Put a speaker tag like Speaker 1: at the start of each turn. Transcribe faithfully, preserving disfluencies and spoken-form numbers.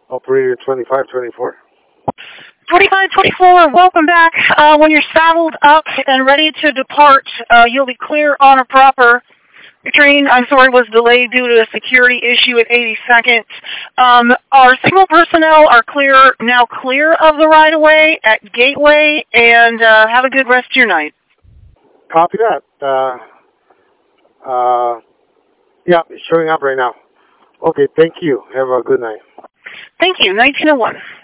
Speaker 1: Operator twenty-five twenty-four.
Speaker 2: twenty-five twenty-four, welcome back. Uh, when you're saddled up and ready to depart, uh, you'll be clear on a proper. Your train, I'm sorry, was delayed due to a security issue at eighty-second. Um, our signal personnel are clear now clear of the right-of-way at Gateway, and uh, have a good rest of your night.
Speaker 1: Copy that. Uh, uh, yeah, it's showing up right now. Okay, thank you. Have a good night.
Speaker 2: Thank you. nineteen oh one.